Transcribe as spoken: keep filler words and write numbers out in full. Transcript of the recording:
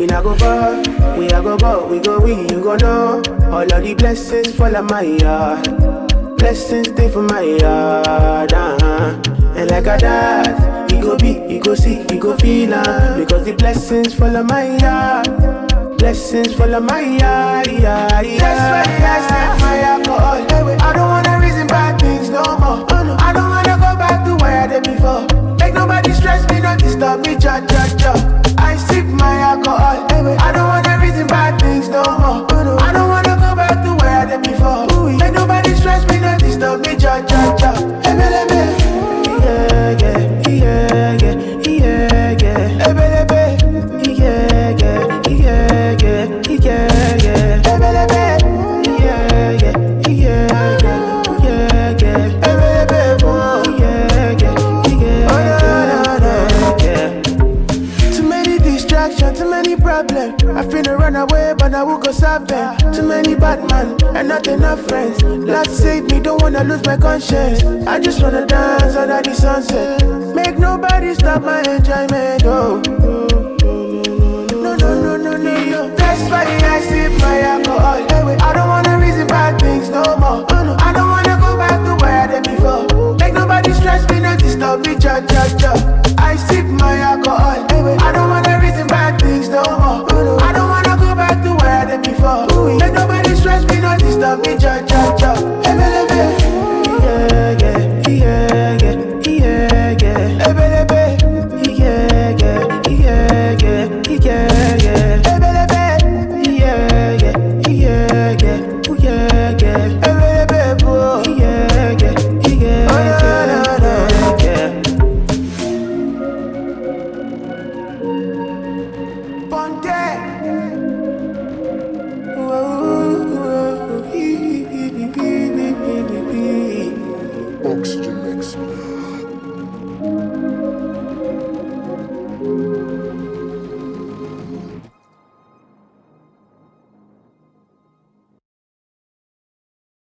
not go far. We are go go, we go we, you go know. All of the blessings fall on my yard. Blessings stay for my yard. Uh-huh. And like a dad, he go be, he go see, he go feel uh, because the blessings fall on my yard. Blessings fall on my yard. Yeah, yeah. That's why I sip my alcohol. I don't wanna reason bad things no more. I don't wanna go back to where I did before. Make nobody stress me, not disturb me, cha cha cha. I sip my alcohol. I don't wanna reason bad things no more. I don't wanna go back to where I did before. Make nobody stress me, not disturb me, cha cha cha. Yeah, yeah, yeah, yeah, yeah, yeah. Yeah, yeah, yeah, yeah, yeah, yeah. Too many problems, I finna run away, but I will go solve them. Too many bad men, and not enough friends. Lord save me, don't wanna lose my conscience. I just wanna dance under the sunset. Make nobody stop my enjoyment, oh. No, no, no, no, no, no. That's why I sip my alcohol. I don't wanna reason bad things no more. I don't wanna go back to where I did before. Make nobody stress me, not disturb me, cha cha cha. I sip my alcohol.